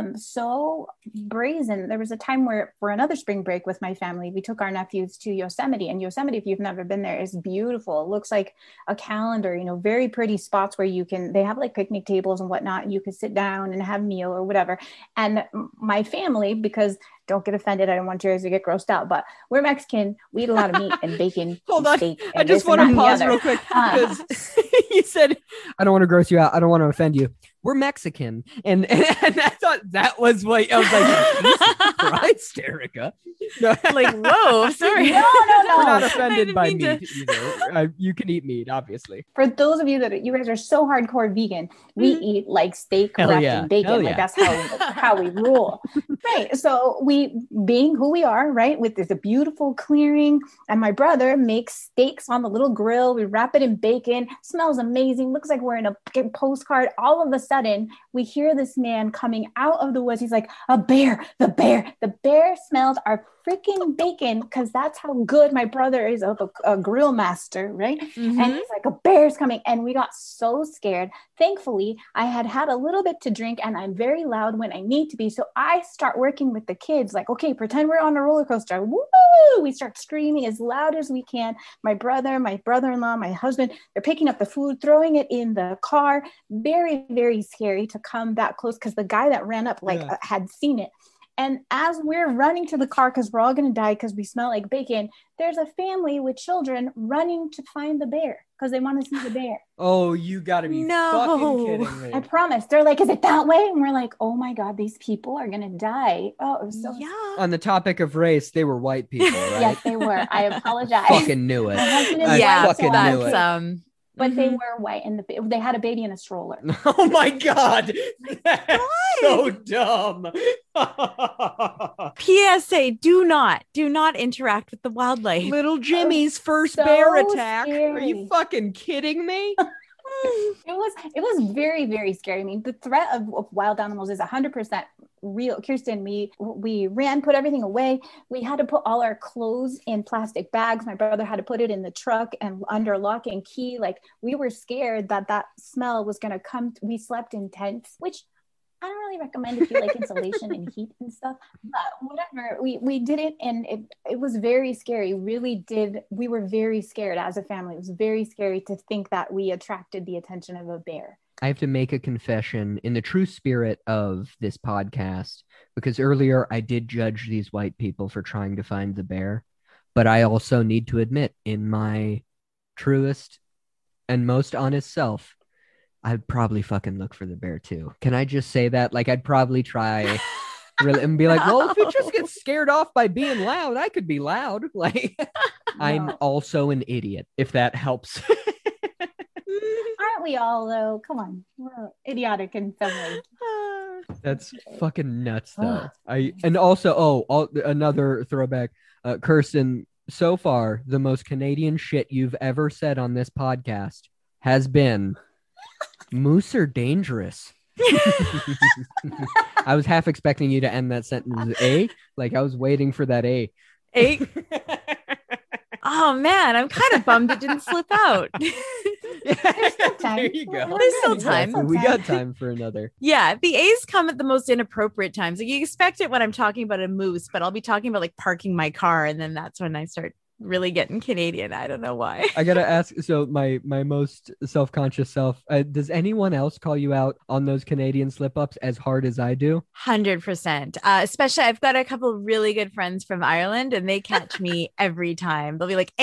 so brazen. There was a time where for another spring break with my family, we took our nephews to Yosemite, and Yosemite, if you've never been there, is beautiful. It looks like a calendar, you know, very pretty spots where they have like picnic tables and whatnot. You could sit down and have a meal or whatever. And my family, because don't get offended, I don't want you guys to get grossed out, but we're Mexican. We eat a lot of meat and bacon. Hold on. I just want to pause real quick because you said, I don't want to gross you out. I don't want to offend you. We're Mexican. And I thought that was what I was like, Jesus Christ, Erica. No. Like, whoa, sorry. No. We're not offended by meat either. You can eat meat, obviously. For those of you you guys are so hardcore vegan, we eat like steak wrapped in bacon. Like that's how we rule. Right. So we, being who we are, right, with this a beautiful clearing, and my brother makes steaks on the little grill. We wrap it in bacon. Smells amazing. Looks like we're in a postcard. All of a sudden, we hear this man coming out of the woods. He's like, a bear, the bear. The bear smelled our freaking bacon, because that's how good my brother is of a grill master, right? And he's like, a bear's coming. And we got so scared. Thankfully, I had a little bit to drink, and I'm very loud when I need to be. So I start working with the kids, like, okay, pretend we're on a roller coaster. Woo! We start screaming as loud as we can. My brother, my brother-in-law, my husband, they're picking up the food, throwing it in the car. Very, very scary to come that close, because the guy that ran up had seen it. And as we're running to the car because we're all going to die because we smell like bacon, there's a family with children running to find the bear because they want to see the bear. Oh, you gotta be fucking kidding me. I promise. They're like, is it that way? And we're like, oh my God, these people are going to die. Oh, it was so On the topic of race, they were white people, right? Yes, they were. I apologize. Fucking knew it. My husband is I white, fucking so knew it. But they were white and they had a baby in a stroller. Oh my God. That's so dumb. PSA, do not interact with the wildlife. Little Jimmy's first so bear attack. scary. Are you fucking kidding me? It was very, very scary. I mean, the threat of wild animals is 100% real. Kirsten, we ran, put everything away. We had to put all our clothes in plastic bags. My brother had to put it in the truck and under lock and key. Like, we were scared that smell was going to come. We slept in tents, which I don't really recommend if you like insulation and heat and stuff, but whatever, we did it, and it was very scary. We were very scared as a family. It was very scary to think that we attracted the attention of a bear. I have to make a confession in the true spirit of this podcast, because earlier I did judge these white people for trying to find the bear, but I also need to admit, in my truest and most honest self, I'd probably fucking look for the bear too. Can I just say that? Like, I'd probably try really and be like, well, if it just gets scared off by being loud, I could be loud. Like, I'm also an idiot, if that helps. Aren't we all, though? Come on. We're idiotic in some ways. That's fucking nuts, though. Another throwback. Kirsten, so far, the most Canadian shit you've ever said on this podcast has been, moose are dangerous. I was half expecting you to end that sentence A. Like, I was waiting for that A. Oh man, I'm kind of bummed it didn't slip out. There's still time. There you go. There's still time. Exactly. We got time for another. Yeah, the A's come at the most inappropriate times. Like, you expect it when I'm talking about a moose, but I'll be talking about like parking my car, and then that's when I start really getting Canadian. I don't know why. I gotta ask, so my most self-conscious self, does anyone else call you out on those Canadian slip-ups as hard as I do? 100%. Especially, I've got a couple of really good friends from Ireland, and they catch me every time. They'll be like,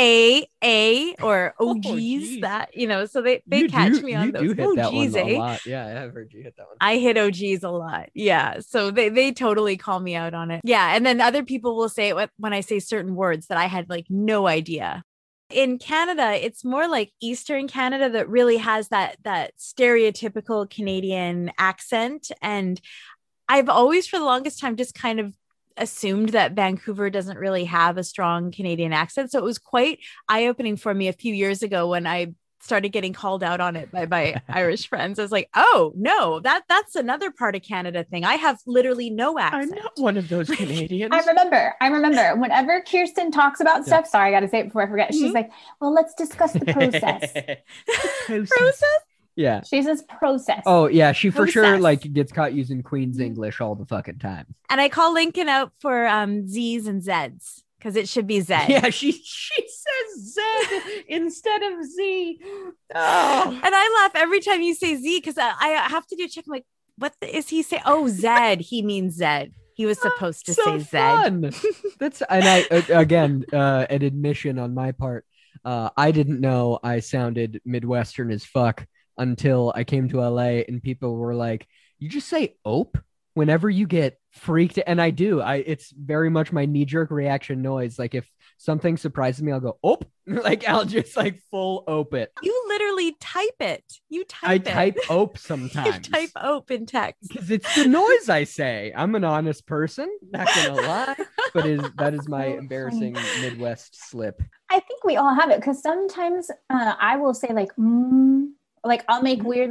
A, or oh geez, that, so they catch me on those. You do hit that geez, one a lot. Yeah, I have heard you hit that one. I hit OGs a lot. Yeah. So they totally call me out on it. Yeah. And then other people will say it when I say certain words that I had like no idea. In Canada, it's more like Eastern Canada that really has that stereotypical Canadian accent. And I've always, for the longest time, just kind of assumed that Vancouver doesn't really have a strong Canadian accent. So it was quite eye-opening for me a few years ago when I started getting called out on it by my Irish friends. I was like, oh no, that's another part of Canada thing. I have literally no accent. I'm not one of those Canadians. I remember whenever Kirsten talks about stuff, sorry, I got to say it before I forget. She's like, well, let's discuss the process. Process? Yeah. She says process. Oh yeah. She for sure like gets caught using Queen's English all the fucking time. And I call Lincoln out for Z's and Z's. Because it should be Z. Yeah, she says Z instead of Z. Oh. And I laugh every time you say Z because I have to do a check. I'm like, is he saying? Oh, Z. He means Z. He was supposed to say fun. Z. That's and I again an admission on my part. I didn't know I sounded Midwestern as fuck until I came to LA and people were like, "You just say ope whenever you get freaked," and I do. It's very much my knee-jerk reaction noise. Like if something surprises me, I'll go ope. Like I'll just like full ope it. You literally type it. I type ope sometimes. You type ope in text because it's the noise I say. I'm an honest person, not gonna lie, but that is my embarrassing Midwest slip. I think we all have it because sometimes I will say like like I'll make weird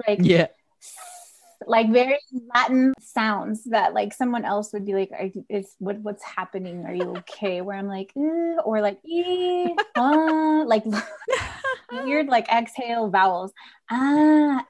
like very Latin sounds that like someone else would be like, what's happening? Are you okay? Where I'm like, or like, like weird, like exhale vowels. I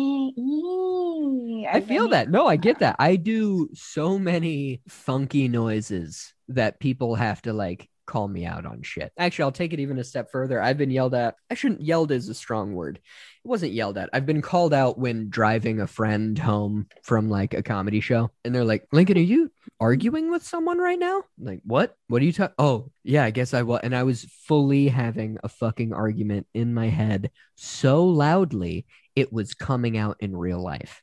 feel that. No, I get that. I do so many funky noises that people have to like call me out on shit. Actually, I'll take it even a step further. I've been yelled at. I shouldn't, yelled is a strong word. It wasn't yelled at. I've been called out when driving a friend home from like a comedy show. And they're like, Lincoln, are you arguing with someone right now? I'm like, what? What are you talking? Oh, yeah, I guess I was. And I was fully having a fucking argument in my head so loudly, it was coming out in real life.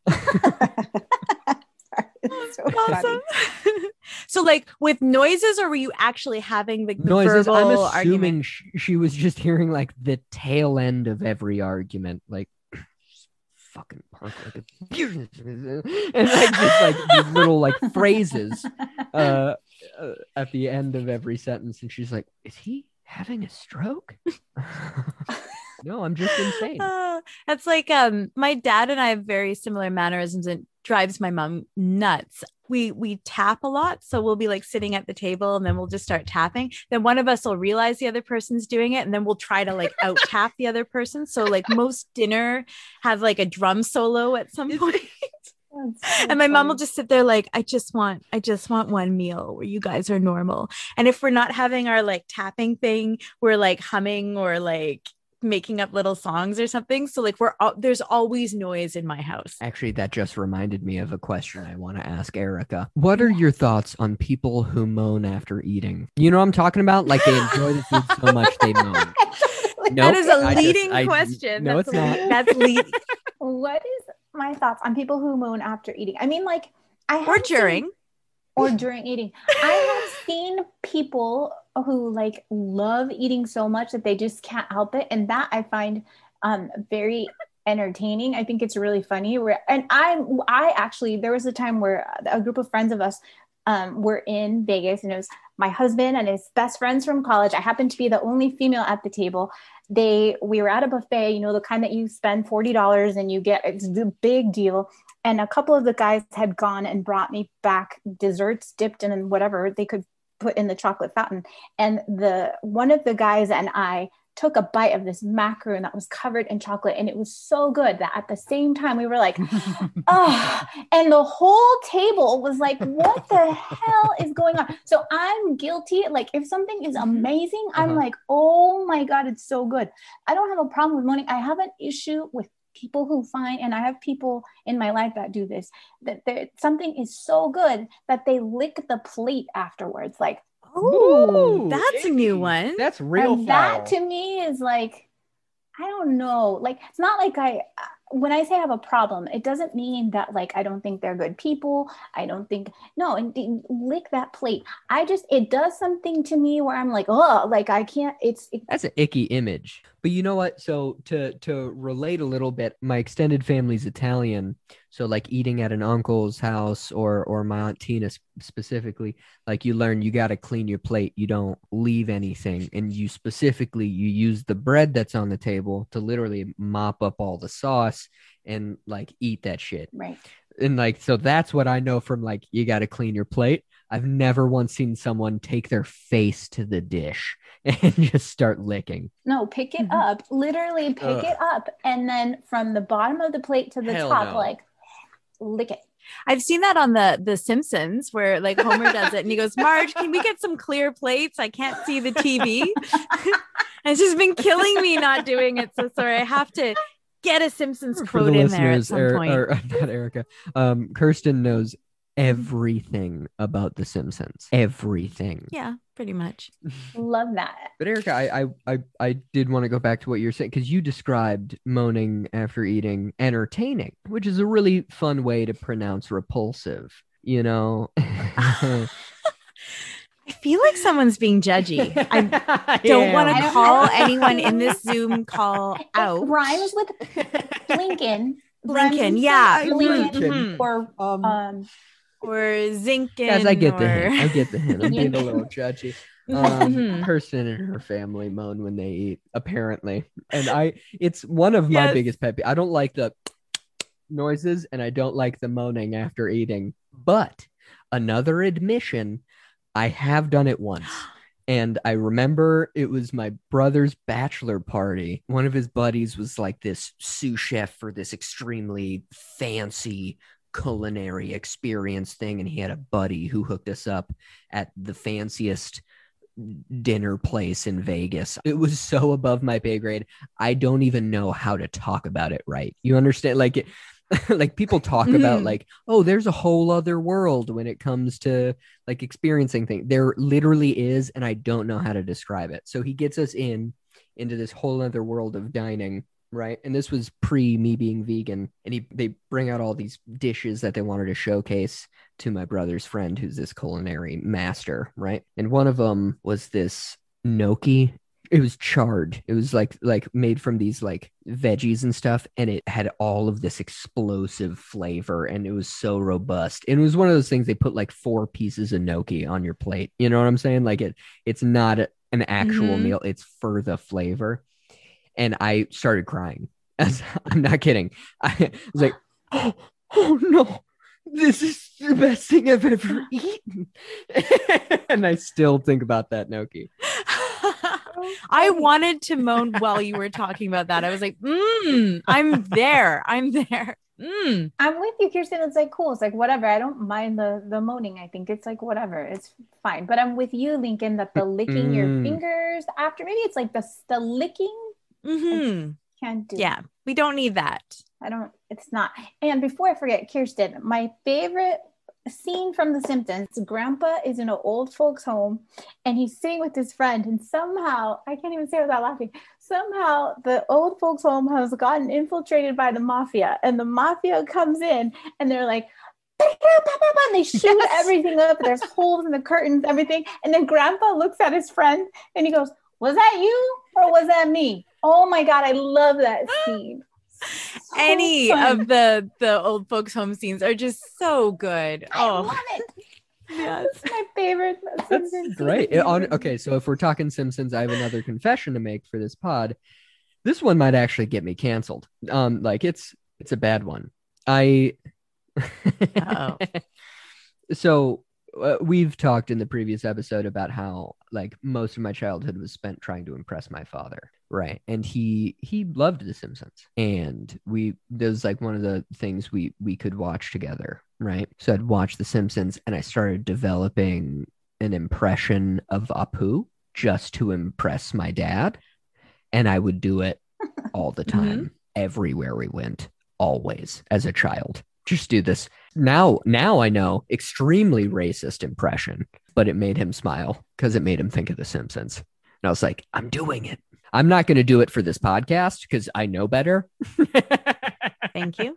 It's so Awesome. So like with noises, or were you actually having the noises? verbal I'm assuming argument? she was just hearing like the tail end of every argument, like fucking park like a and like just like these little like phrases at the end of every sentence, and she's like, "Is he having a stroke?" No, I'm just insane. That's like my dad and I have very similar mannerisms, and drives my mom nuts. We tap a lot, so we'll be like sitting at the table and then we'll just start tapping. Then one of us will realize the other person's doing it, and then we'll try to like out tap the other person. So like most dinner have like a drum solo at some point. So and my mom will funny. just sit there like, I just want one meal where you guys are normal. And if we're not having our like tapping thing, we're like humming or like making up little songs or something. So like there's always noise in my house. Actually, that just reminded me of a question I want to ask Erica. What are your thoughts on people who moan after eating? You know what I'm talking about? Like they enjoy the food so much they moan. That Nope, is a I just- leading I- question. no, That's it's not. That's leading. What is my thoughts on people who moan after eating? I mean, like I Or have during. or during eating. I have seen people who like love eating so much that they just can't help it, and that I find very entertaining. I think it's really funny. And I actually, there was a time where a group of friends of us were in Vegas, and it was my husband and his best friends from college. I happened to be the only female at the table. We were at a buffet, you know, the kind that you spend $40 and you get, it's a big deal. And a couple of the guys had gone and brought me back desserts dipped in whatever they could put in the chocolate fountain. And one of the guys and I took a bite of this macaroon that was covered in chocolate, and it was so good that at the same time we were like, oh, and the whole table was like, what the hell is going on? So I'm guilty. Like if something is amazing, I'm like, oh my God, it's so good. I don't have a problem with moaning. I have an issue with people who find, and I have people in my life that do this, that something is so good that they lick the plate afterwards. Like, Oh, that's a new one. That's real and foul. that to me is like, I don't know. Like, it's not like when I say I have a problem, it doesn't mean that like, I don't think they're good people. I don't think, no, and lick that plate. It does something to me where I'm like, oh, like I can't, That's an icky image. But you know what? So to relate a little bit, my extended family's Italian. So like eating at an uncle's house or my Aunt Tina specifically, like you learn you got to clean your plate. You don't leave anything. And you use the bread that's on the table to literally mop up all the sauce and like eat that shit. right. And like, so that's what I know from like, you got to clean your plate. I've never once seen someone take their face to the dish and just start licking. No, pick it up, literally pick it up. And then from the bottom of the plate to the Hell top, no. like lick it. I've seen that on the Simpsons where like Homer does it and he goes, Marge, can we get some clear plates? I can't see the TV. And it's just been killing me not doing it. So sorry, I have to get a Simpsons For quote the in there at listeners, some point. or not Erica, Kirsten knows everything about The Simpsons. Everything. Yeah, pretty much. Love that. But Erica, I did want to go back to what you're saying, because you described moaning after eating entertaining, which is a really fun way to pronounce repulsive, you know? I feel like someone's being judgy. I don't want to I don't- call anyone in this Zoom call It out. rhymes with Blinken. Blinken, yeah. Blinken. Mhm. Or Or Zinkin. Guys, I get the or... hint. I get the hint. I'm being a Yeah. little judgy. Mhm. Kirsten and her family moan when they eat, apparently. And it's one of my Yes. biggest pet peeves. I don't like the noises, and I don't like the moaning after eating. But another admission, I have done it once. And I remember it was my brother's bachelor party. One of his buddies was like this sous chef for this extremely fancy culinary experience thing. And he had a buddy who hooked us up at the fanciest dinner place in Vegas. It was so above my pay grade. I don't even know how to talk about it right. You understand? Like like people talk about like, oh, there's a whole other world when it comes to like experiencing things. There literally is, and I don't know how to describe it. So he gets us into this whole other world of dining, right? And this was pre me being vegan, and they bring out all these dishes that they wanted to showcase to my brother's friend, who's this culinary master, right? And one of them was this gnocchi. It was charred. It was like made from these like veggies and stuff, and it had all of this explosive flavor, and it was so robust. And it was one of those things they put like 4 pieces of gnocchi on your plate. You know what I'm saying? Like it's not an actual meal. It's for the flavor. And I started crying. I'm not kidding. I was like, oh no, this is the best thing I've ever eaten. And I still think about that gnocchi. I wanted to moan while you were talking about that. I was like, I'm there. I'm with you, Kirsten. It's like cool. It's like whatever. I don't mind the moaning. I think it's like whatever. It's fine. But I'm with you, Lincoln, that the licking your fingers after, maybe it's like the licking. Can't do. Yeah, we don't need that. It's not. And before I forget, Kirsten, my favorite scene from The Simpsons, Grandpa is in an old folks home and he's sitting with his friend, and somehow, I can't even say it without laughing, somehow the old folks home has gotten infiltrated by the mafia, and the mafia comes in and they're like, and they shoot everything up. There's holes in the curtains, everything. And then Grandpa looks at his friend and he goes, was that you or was that me? Oh my God, I love that scene. So Any fun. of the old folks home scenes are just so good. I love it. Yes. That's my favorite. That's great. Okay, so if we're talking Simpsons, I have another confession to make for this pod. This one might actually get me canceled. Like it's a bad one. So we've talked in the previous episode about how like most of my childhood was spent trying to impress my father, right? And he loved The Simpsons, and there was like one of the things we could watch together, right? So I'd watch The Simpsons, and I started developing an impression of Apu just to impress my dad, and I would do it all the time, everywhere we went, always as a child. Just do this. Now I know, extremely racist impression, but it made him smile because it made him think of The Simpsons. And I was like, I'm doing it. I'm not going to do it for this podcast because I know better. Thank you.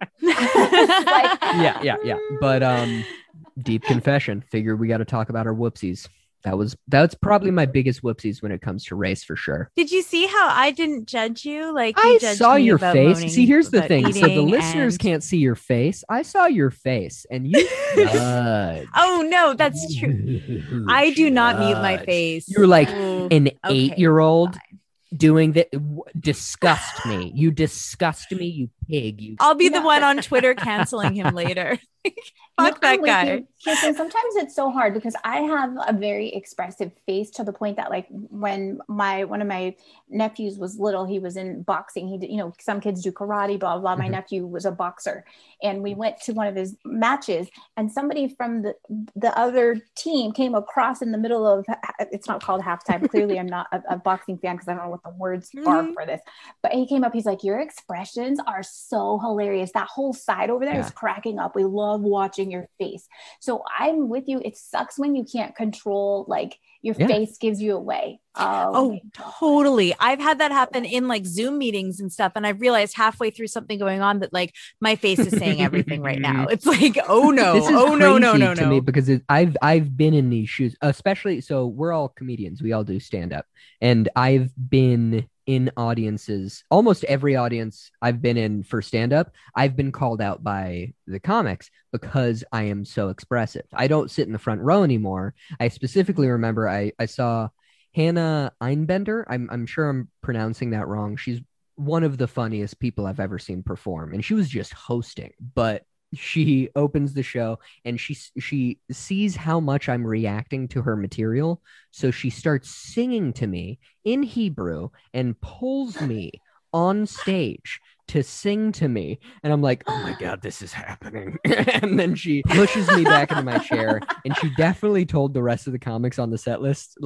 Yeah. But deep confession. Figure we got to talk about our whoopsies. That's probably my biggest whoopsies when it comes to race, for sure. Did you see how I didn't judge you? Like I judged saw me your about face. moaning See, here's the about thing. So the eating listeners and- can't see your face. I saw your face, and you judged. Oh no, that's true. I do not mute my face. You were like Ooh, an okay, 8-year-old fine. doing that. Disgust me. You disgust me, you pig. You. I'll be the one on Twitter canceling him later. Fuck that guy. Kirsten, sometimes it's so hard because I have a very expressive face, to the point that like when one of my nephews was little, he was in boxing. He did, some kids do karate, blah, blah. My nephew was a boxer, and we went to one of his matches, and somebody from the other team came across in the middle of, it's not called halftime. Clearly I'm not a boxing fan because I don't know what the words are for this, but he came up, he's like, your expressions are so hilarious. That whole side over there is cracking up. We love watching your face. So I'm with you. It sucks when you can't control, like your face gives you away. Oh, totally. I've had that happen in like Zoom meetings and stuff. And I've realized halfway through something going on that like my face is saying everything right now. It's like, oh no, This is no. to me, because I've been in these shoes, especially. So we're all comedians. We all do stand up, and I've been in audiences, almost every audience I've been in for stand up, I've been called out by the comics because I am so expressive. I don't sit in the front row anymore. I specifically remember I saw Hannah Einbender. I'm sure I'm pronouncing that wrong. She's one of the funniest people I've ever seen perform, and she was just hosting, but she opens the show and she sees how much I'm reacting to her material, so she starts singing to me in Hebrew and pulls me on stage to sing to me, and I'm like, oh my God, this is happening. And then she pushes me back into my chair, and she definitely told the rest of the comics on the set list, like,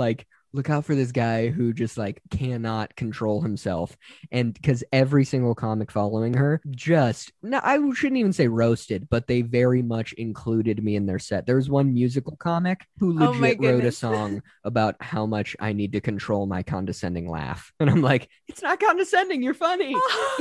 look out for this guy who just like cannot control himself. And because every single comic following her just, no, I shouldn't even say roasted, but they very much included me in their set. There was one musical comic who Oh my legit wrote a goodness. song about how much I need to control my condescending laugh. And I'm like, it's not condescending. You're funny.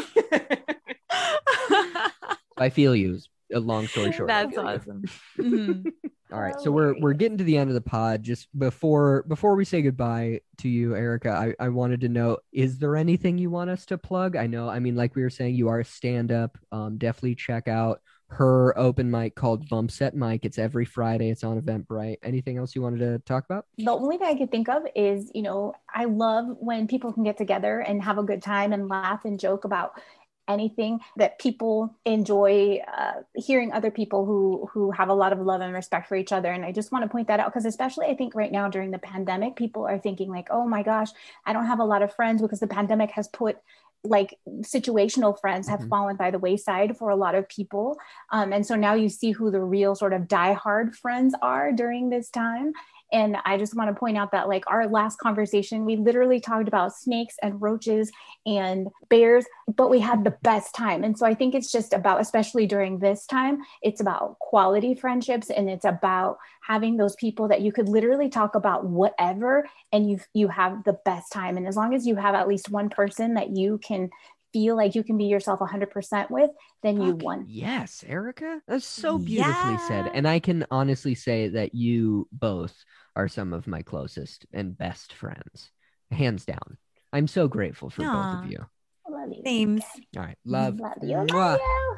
I feel you. A long story short. I That's feel you. awesome. Mhm. All right, so we're getting to the end of the pod. Just before we say goodbye to you, Erica, I wanted to know, is there anything you want us to plug? I know, I mean, like we were saying, you are a stand-up. Definitely check out her open mic called Bump Set Mic. It's every Friday. It's on Eventbrite. Anything else you wanted to talk about? The only thing I could think of is, I love when people can get together and have a good time and laugh and joke about anything that people enjoy, hearing other people who have a lot of love and respect for each other. And I just want to point that out because especially I think right now during the pandemic, people are thinking like, oh my gosh, I don't have a lot of friends because the pandemic has put like situational friends have fallen by the wayside for a lot of people. And so now you see who the real sort of diehard friends are during this time. And I just want to point out that like our last conversation, we literally talked about snakes and roaches and bears, but we had the best time. And so I think it's just about, especially during this time, it's about quality friendships and it's about having those people that you could literally talk about whatever and you have the best time. And as long as you have at least one person that you can feel like you can be yourself 100% with, then you won. Yes, Erica. That's so beautifully said. And I can honestly say that you both are some of my closest and best friends, hands down. I'm so grateful for both of you. I love you. Thanks. All right. Love. Love you. Mwah. Love you.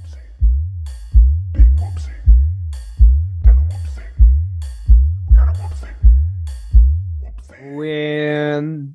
Big whoopsie. Tell a whoopsie. We got a whoopsie. Whoopsie. We're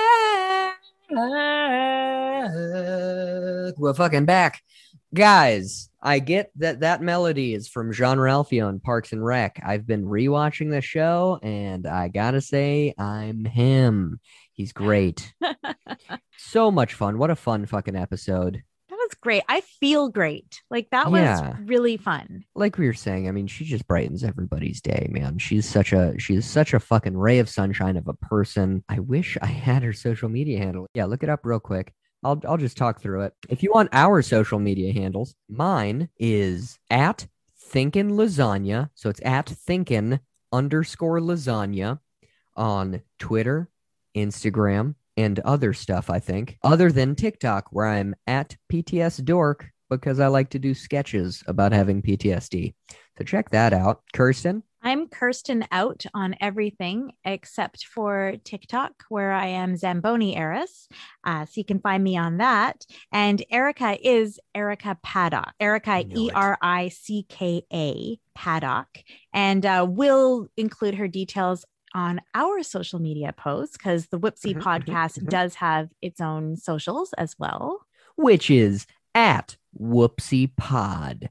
back. We're fucking back. Guys, I get that melody is from Jean-Ralphio in Parks and Rec. I've been rewatching the show, and I gotta say, I'm him. He's great. So much fun. What a fun fucking episode. That was great. I feel great. Like that was really fun. Like we were saying, I mean, she just brightens everybody's day, man. She's such a fucking ray of sunshine of a person. I wish I had her social media handle. Yeah, look it up real quick. I'll just talk through it. If you want our social media handles, mine is at Thinkin' Lasagna. So it's at Thinkin_Lasagna on Twitter, Instagram, and other stuff, I think. Other than TikTok, where I'm at PTS Dork because I like to do sketches about having PTSD. So check that out. Kirsten? I'm Kirsten out on everything except for TikTok, where I am Zamboni Eris. So you can find me on that. And Erica is Erica Paddock. Erica, Ericka Paddock. And we'll include her details on our social media posts because the Whoopsie podcast does have its own socials as well. Which is at Whoopsie Pod.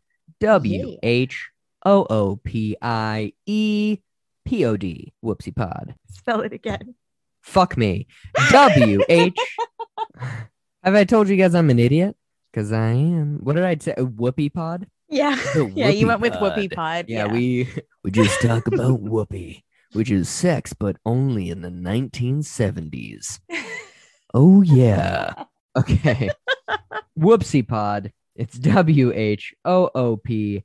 WHOOPIEPOD. Whoopsie Pod. Spell it again. Fuck me. WH. Have I told you guys I'm an idiot? Because I am. What did I say? Whoopie Pod? Yeah. Yeah, you went with Whoopie Pod. Yeah, we just talk about whoopee, which is sex, but only in the 1970s. Oh, yeah. Okay. Whoopsie Pod. It's WHOOPSIEPOD.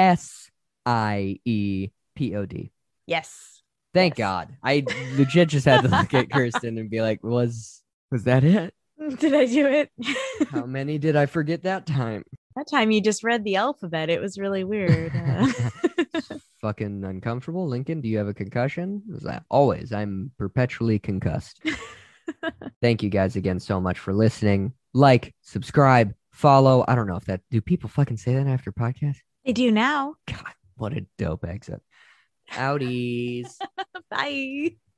Yes. Thank God. I legit just had to look at Kirsten and be like, was that it? Did I do it? How many did I forget that time? That time you just read the alphabet. It was really weird. Fucking uncomfortable. Lincoln, do you have a concussion? Is that always? I'm perpetually concussed. Thank you guys again so much for listening. Like, subscribe, follow. I don't know if that, do people fucking say that after podcast? They do now. God, what a dope exit. Outies. Bye.